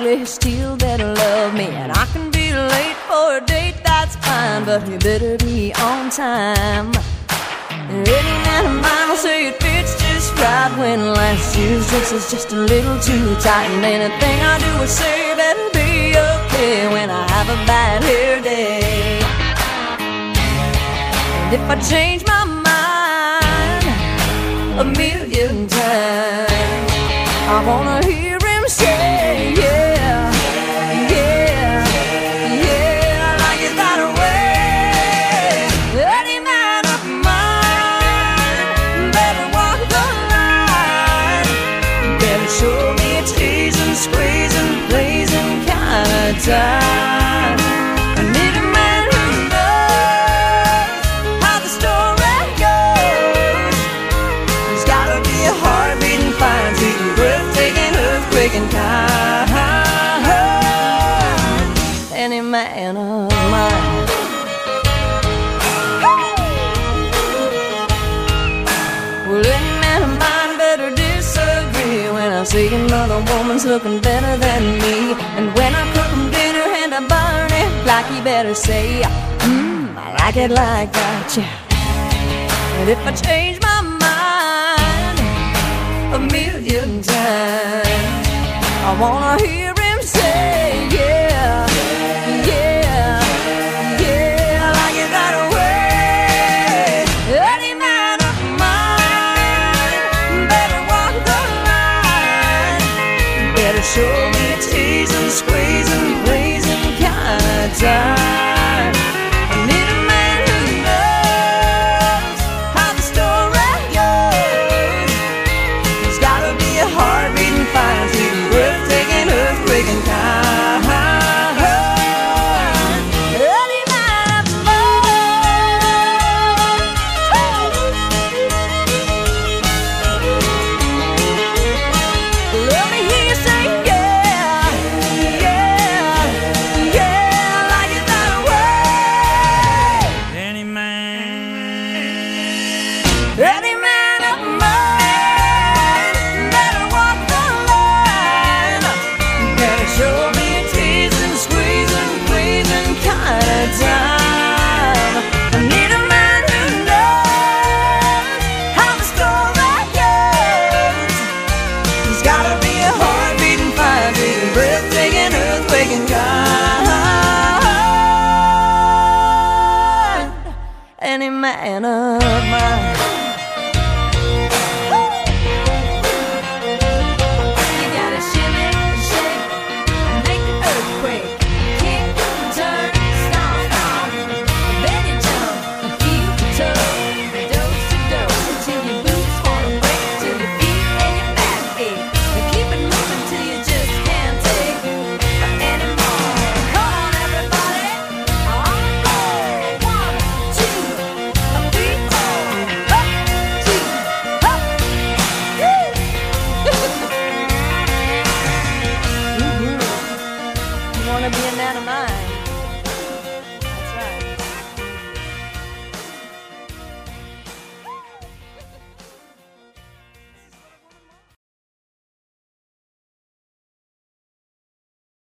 probably still better love me. And I can be late for a date, that's fine, but you better be on time. Any man of mine will say it fits just right when last year's dress is just a little too tight. And anything I do or say better be okay when I have a bad hair day. And if I change my mind a million times, I wanna hear him say, yeah, yeah, yeah, I like it that way. Any man of mine better walk the line, better show me a teasing, squeezing, blazing kind of time. I need a man who knows how the story goes. There's gotta be a heart-beating, fine-beating, breathtaking, earthquaking kind. Any man of mine. Well, any man of mine better disagree when I see another woman's looking better than me. And when I cook him dinner and I burn it like, he better say, I like it like that, yeah. And if I change my mind a million times, I wanna hear him say, yeah, yeah, yeah, I like it that way. Any man of mine better walk the line, better show me a teasing, squeezing, blazing kind of time. I need a man who knows how the story goes. There's gotta be a heart-beating, fine-beating, breathtaking, earthquaking kind. Any man of mine. Let me hear you say, yeah, yeah, yeah, I like it that way. Any man of mine better walk the line, better show me a teasing, squeezing, pleasing kind of time. I need a man who knows how the story goes. There's gotta be a heart-beating, fire-beating, breathtaking, earthquaking kind. Any man of mine.